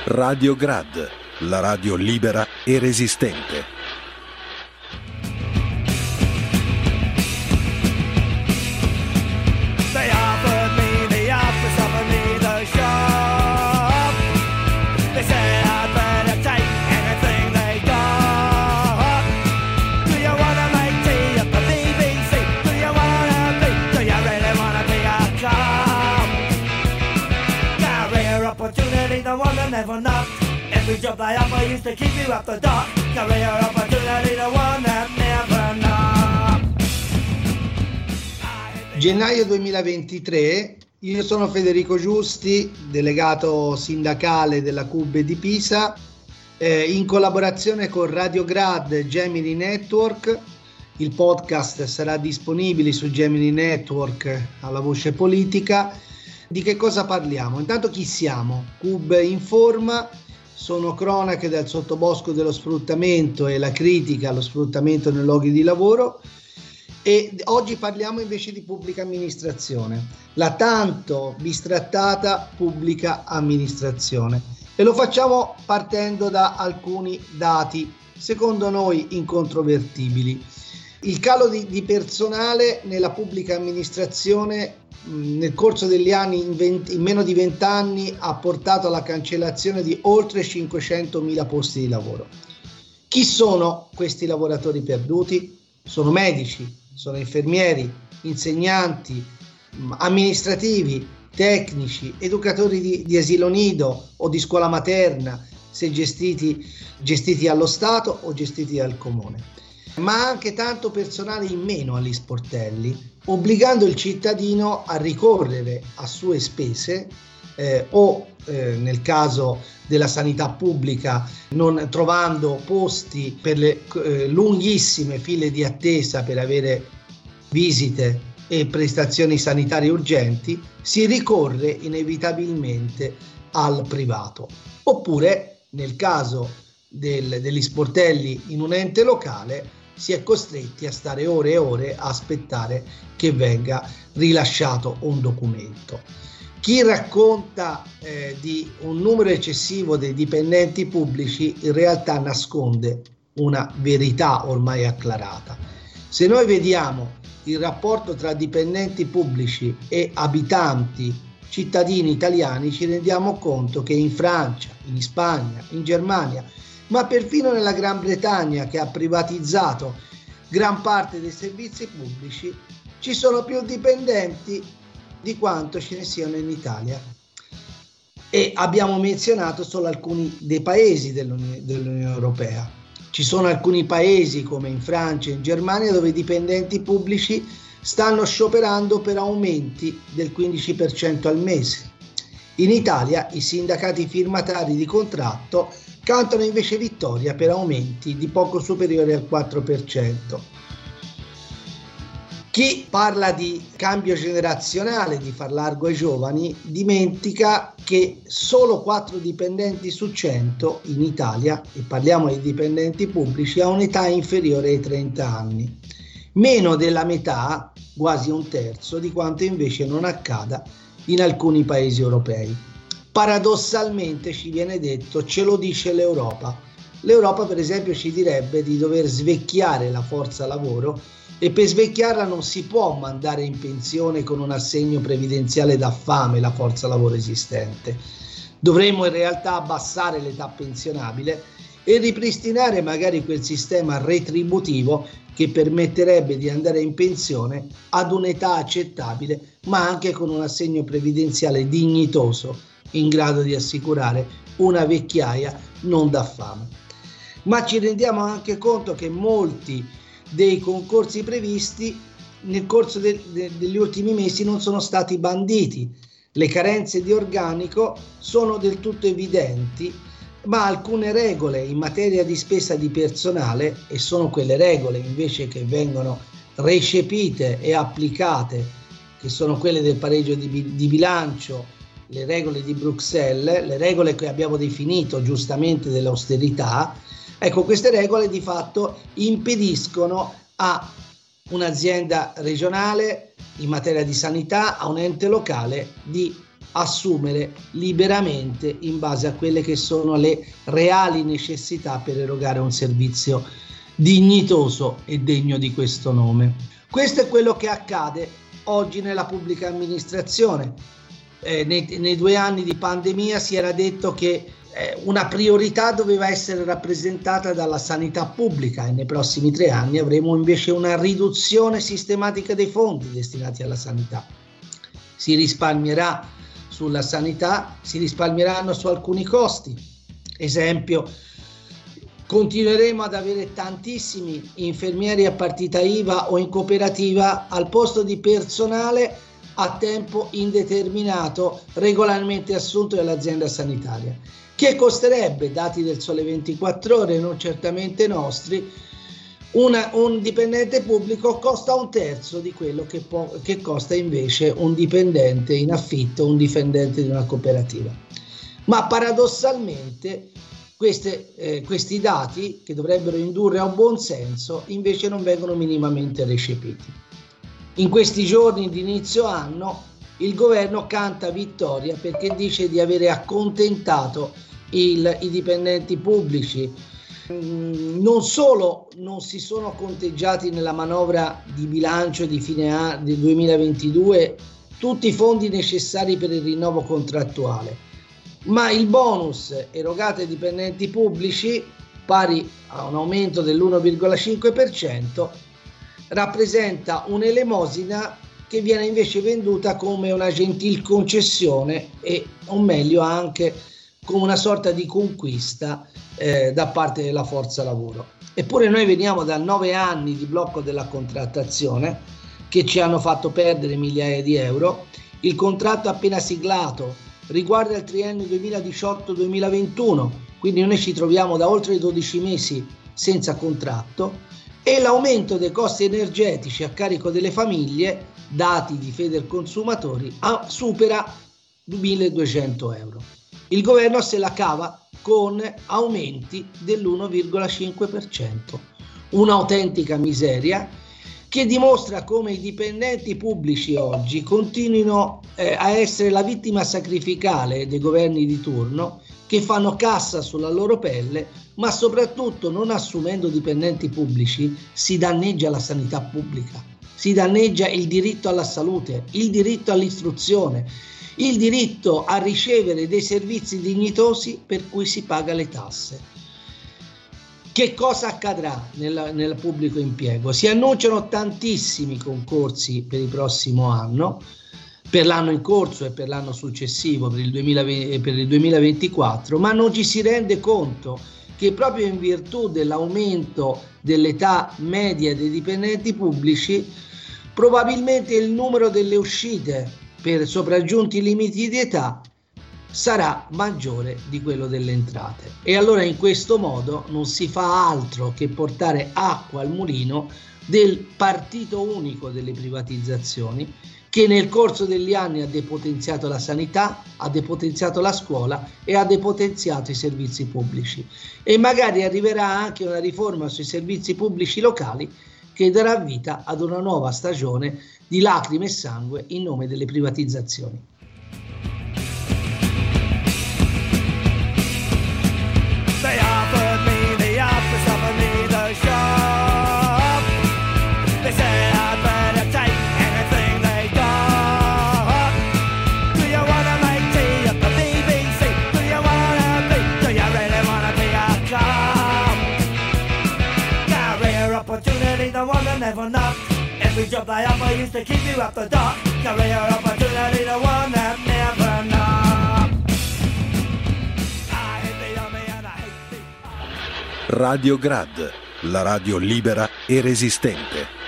Radio Grad, la radio libera e resistente. Never not. Every job I offer used to keep you up the dark. Career opportunity, the one that never not. Gennaio 2023, io sono Federico Giusti, delegato sindacale della CUB di Pisa, in collaborazione con Radio Grad e Gemini Network. Il podcast sarà disponibile su Gemini Network alla voce politica. Di che cosa parliamo? Intanto chi siamo? CUB Informa, sono cronache dal sottobosco dello sfruttamento e la critica allo sfruttamento nei luoghi di lavoro, e oggi parliamo invece di pubblica amministrazione, la tanto bistrattata pubblica amministrazione, e lo facciamo partendo da alcuni dati secondo noi incontrovertibili. Il calo di personale nella pubblica amministrazione nel corso degli anni, in meno di 20 anni, ha portato alla cancellazione di oltre 500.000 posti di lavoro. Chi sono questi lavoratori perduti? Sono medici, sono infermieri, insegnanti, amministrativi, tecnici, educatori di asilo nido o di scuola materna, se gestiti allo Stato o gestiti dal Comune. Ma anche tanto personale in meno agli sportelli, obbligando il cittadino a ricorrere a sue spese nel caso della sanità pubblica, non trovando posti per le lunghissime file di attesa per avere visite e prestazioni sanitarie urgenti, si ricorre inevitabilmente al privato. Oppure, nel caso degli sportelli in un ente locale, si è costretti a stare ore e ore a aspettare che venga rilasciato un documento. Chi racconta di un numero eccessivo dei dipendenti pubblici in realtà nasconde una verità ormai acclarata. Se noi vediamo il rapporto tra dipendenti pubblici e abitanti, cittadini italiani, ci rendiamo conto che in Francia, in Spagna, in Germania, ma perfino nella Gran Bretagna, che ha privatizzato gran parte dei servizi pubblici, ci sono più dipendenti di quanto ce ne siano in Italia. E abbiamo menzionato solo alcuni dei paesi dell'Unione Europea. Ci sono alcuni paesi come in Francia e in Germania dove i dipendenti pubblici stanno scioperando per aumenti del 15% al mese. In Italia i sindacati firmatari di contratto cantano invece vittoria per aumenti di poco superiori al 4%. Chi parla di cambio generazionale, di far largo ai giovani, dimentica che solo 4 dipendenti su 100 in Italia, e parliamo di dipendenti pubblici, ha un'età inferiore ai 30 anni. Meno della metà, quasi un terzo, di quanto invece non accada in alcuni paesi europei. Paradossalmente ci viene detto, ce lo dice l'Europa. L'Europa per esempio ci direbbe di dover svecchiare la forza lavoro, e per svecchiarla non si può mandare in pensione con un assegno previdenziale da fame la forza lavoro esistente. Dovremmo in realtà abbassare l'età pensionabile e ripristinare magari quel sistema retributivo che permetterebbe di andare in pensione ad un'età accettabile, ma anche con un assegno previdenziale dignitoso, in grado di assicurare una vecchiaia non da fame. Ma ci rendiamo anche conto che molti dei concorsi previsti nel corso degli ultimi mesi non sono stati banditi. Le carenze di organico sono del tutto evidenti, ma alcune regole in materia di spesa di personale, e sono quelle regole invece che vengono recepite e applicate, che sono quelle del pareggio di bilancio, le regole di Bruxelles, le regole che abbiamo definito giustamente dell'austerità. Ecco, queste regole di fatto impediscono a un'azienda regionale in materia di sanità, a un ente locale, di assumere liberamente in base a quelle che sono le reali necessità per erogare un servizio dignitoso e degno di questo nome. Questo è quello che accade oggi nella pubblica amministrazione. Nei 2 anni di pandemia si era detto che una priorità doveva essere rappresentata dalla sanità pubblica e nei prossimi 3 anni avremo invece una riduzione sistematica dei fondi destinati alla sanità. Si risparmierà sulla sanità, si risparmieranno su alcuni costi. Esempio, continueremo ad avere tantissimi infermieri a partita IVA o in cooperativa al posto di personale a tempo indeterminato regolarmente assunto dall'azienda sanitaria, che costerebbe, dati del Sole 24 Ore, non certamente nostri, un dipendente pubblico costa 1/3 di quello che costa invece un dipendente in affitto, un dipendente di una cooperativa. Ma paradossalmente questi dati, che dovrebbero indurre a un buon senso, invece non vengono minimamente recepiti. In questi giorni di inizio anno il governo canta vittoria perché dice di avere accontentato i dipendenti pubblici. Non solo non si sono conteggiati nella manovra di bilancio di fine anno del 2022 tutti i fondi necessari per il rinnovo contrattuale, ma il bonus erogato ai dipendenti pubblici, pari a un aumento dell'1,5%, rappresenta un'elemosina che viene invece venduta come una gentil concessione o meglio anche come una sorta di conquista da parte della forza lavoro. Eppure noi veniamo da 9 anni di blocco della contrattazione che ci hanno fatto perdere migliaia di euro. Il contratto appena siglato riguarda il triennio 2018-2021, quindi noi ci troviamo da oltre 12 mesi senza contratto, e l'aumento dei costi energetici a carico delle famiglie, dati di Federconsumatori, supera 1.200 euro. Il governo se la cava con aumenti dell'1,5%, un'autentica miseria che dimostra come i dipendenti pubblici oggi continuino a essere la vittima sacrificale dei governi di turno, che fanno cassa sulla loro pelle, ma soprattutto, non assumendo dipendenti pubblici, si danneggia la sanità pubblica, si danneggia il diritto alla salute, il diritto all'istruzione, il diritto a ricevere dei servizi dignitosi per cui si paga le tasse. Che cosa accadrà nel pubblico impiego? Si annunciano tantissimi concorsi per il prossimo anno, per l'anno in corso e per l'anno successivo, per il 2024, ma non ci si rende conto che proprio in virtù dell'aumento dell'età media dei dipendenti pubblici, probabilmente il numero delle uscite per sopraggiunti limiti di età sarà maggiore di quello delle entrate. E allora in questo modo non si fa altro che portare acqua al mulino del partito unico delle privatizzazioni, che nel corso degli anni ha depotenziato la sanità, ha depotenziato la scuola e ha depotenziato i servizi pubblici. E magari arriverà anche una riforma sui servizi pubblici locali che darà vita ad una nuova stagione di lacrime e sangue in nome delle privatizzazioni. They offered me the office, offered me the shop. They said I'd better take anything they got. Do you wanna make tea at the BBC? Do you really wanna be a cop? Career opportunity, the one that never knocked. Every job they offer used to keep you up the dock. Career opportunity, the one that never knocked. I hate the army and I hate the... Radio Grad, la radio libera e resistente.